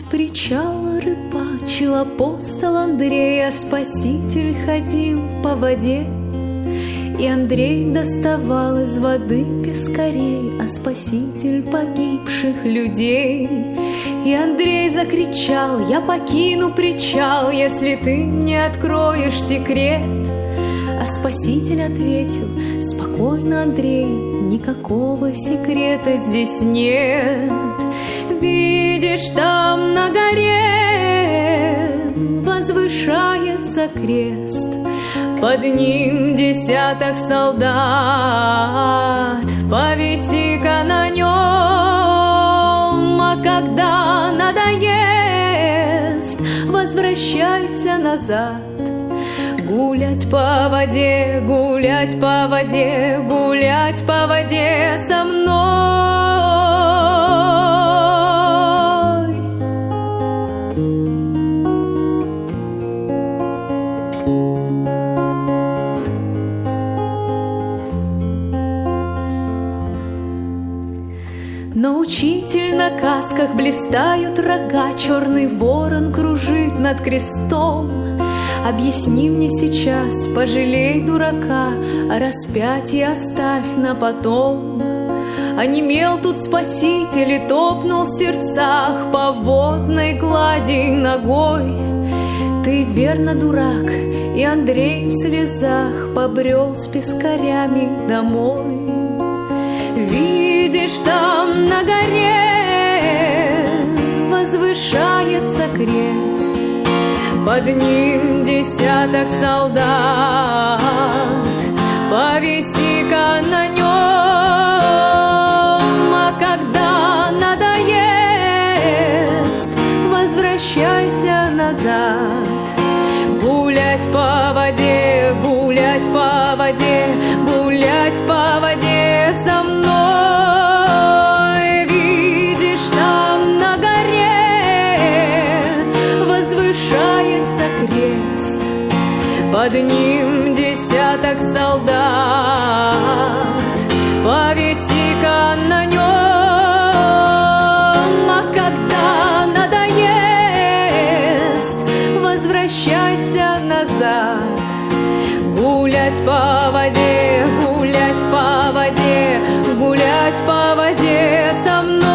причала рыбачил апостол Андрей, а Спаситель ходил по воде. И Андрей доставал из воды пескарей, а Спаситель погибших людей. И Андрей закричал: я покину причал, если ты не откроешь секрет. А Спаситель ответил: спокойно, Андрей, никакого секрета здесь нет. Видишь, там на горе возвышается крест, под ним десяток солдат. Повиси-ка на нем, а когда надоест, возвращайся назад. Гулять по воде, гулять по воде, гулять по воде со мной. Но учитель, на касках блистают рога, черный ворон кружит над крестом. Объясни мне сейчас, пожалей дурака, а распятие оставь на потом. Онемел тут Спаситель и топнул в сердцах по водной глади ногой. Ты верно дурак, и Андрей в слезах побрел с пескарями домой. Видишь, там на горе возвышается крест, под ним десяток солдат. Повиси-ка на нем, а когда надоест, возвращайся назад. Гулять по воде, гулять по воде, гулять по воде со мной. Видишь, там на горе возвышается крест, под ним десяток солдат. Повиси-ка на нем, а когда надоест, возвращайся назад. Гулять по воде, гулять по воде, гулять по воде со мной.